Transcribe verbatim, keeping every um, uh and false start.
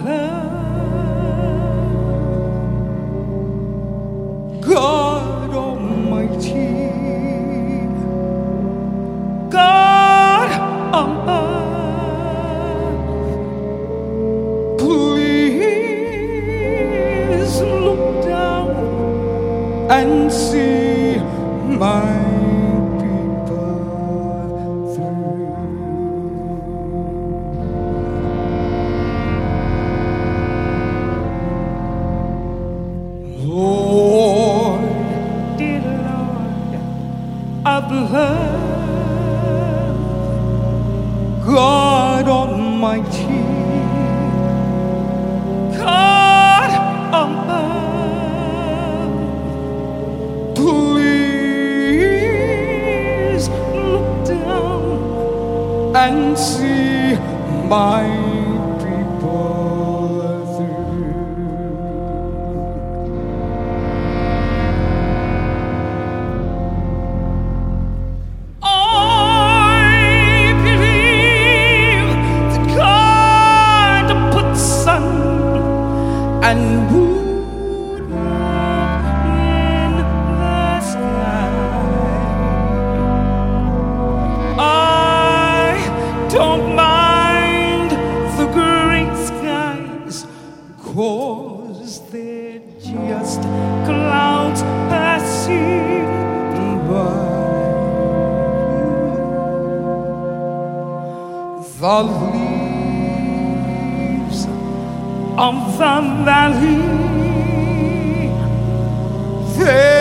love, God Almighty, God on earth, please look down and see my Lord, dear Lord of love, God Almighty, God on earth, please look down and see my and moon in the sky. I don't mind the great skies, 'cause they're just clouds passing by. The leaves of the valley, they